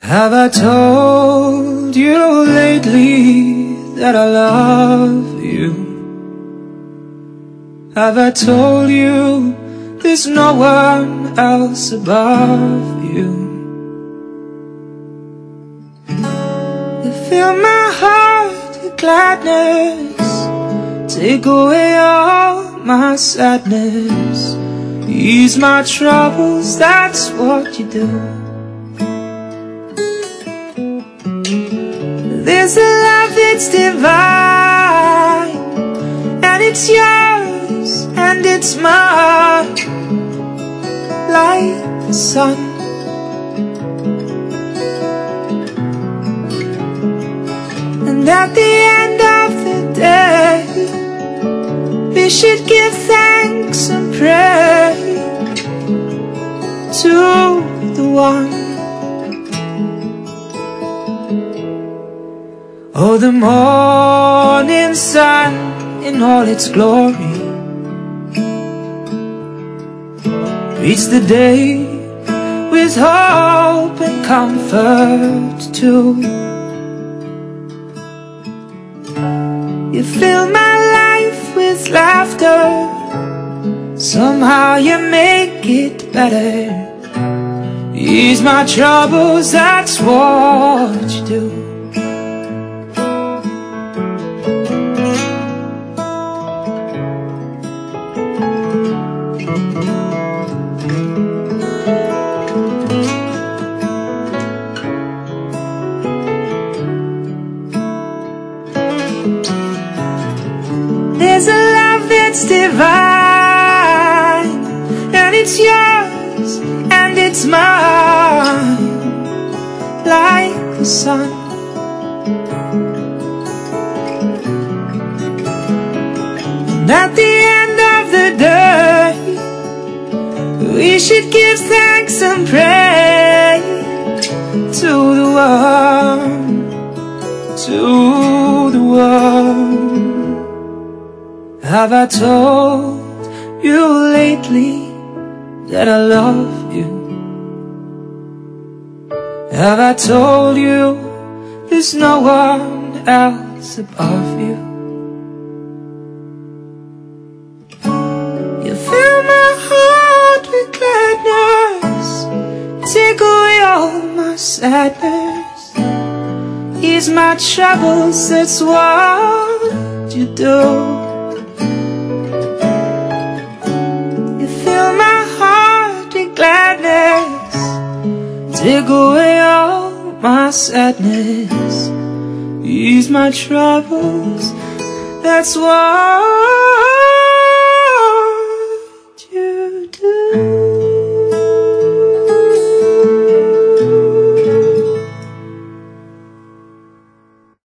Have I told you lately that I love you? Have I told you there's no one else above you? You fill my heart with gladness, take away all my sadness, ease my troubles, that's what you do. There's a love that's divine, and it's yours and it's mine, like the sun. And at the end of the day, we should give thanks and pray to the one. Oh, the morning sun in all its glory greets the day with hope and comfort too. You fill my life with laughter, somehow you make it better, ease my troubles, that's what you do. There's a love that's divine, and it's yours and it's mine, like the sun. And at the end of the day, we should give thanks and pray to the one, to the one. Have I told you lately that I love you? Have I told you there's no one else above you? You fill my heart with gladness, take away all my sadness, ease my troubles, that's what you do. Gladness, take away all my sadness, ease my troubles, that's what